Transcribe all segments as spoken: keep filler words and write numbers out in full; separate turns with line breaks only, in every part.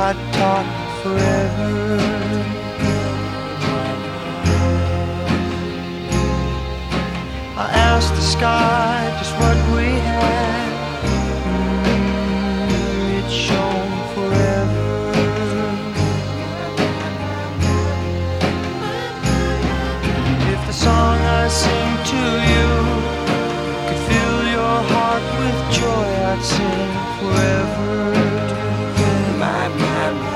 I'd talk forever. I asked the sky just what we had. Mm, it shone forever. If the song I sing to you could fill your heart with joy, I'd sing forever. My, my, my.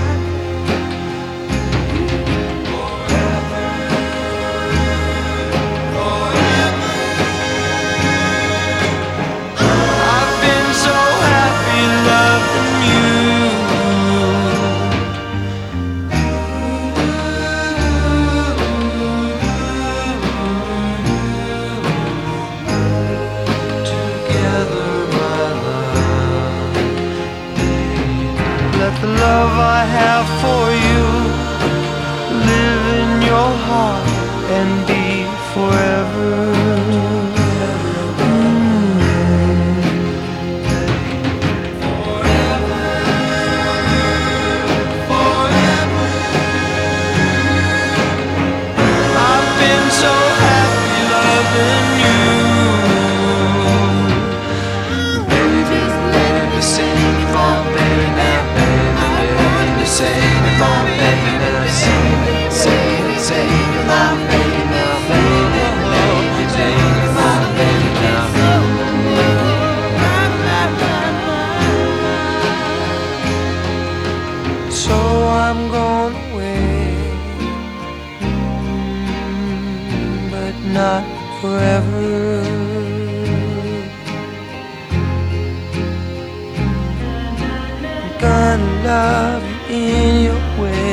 Let the love I have for you live in your heart and be forever. I've been so happy loving you. Baby, let me sing for baby now. Save me for me, baby, save me, save me, save me, my baby now, baby, baby, save me, my baby now. So I'm going away, but not forever. I'm gonna love you in your way.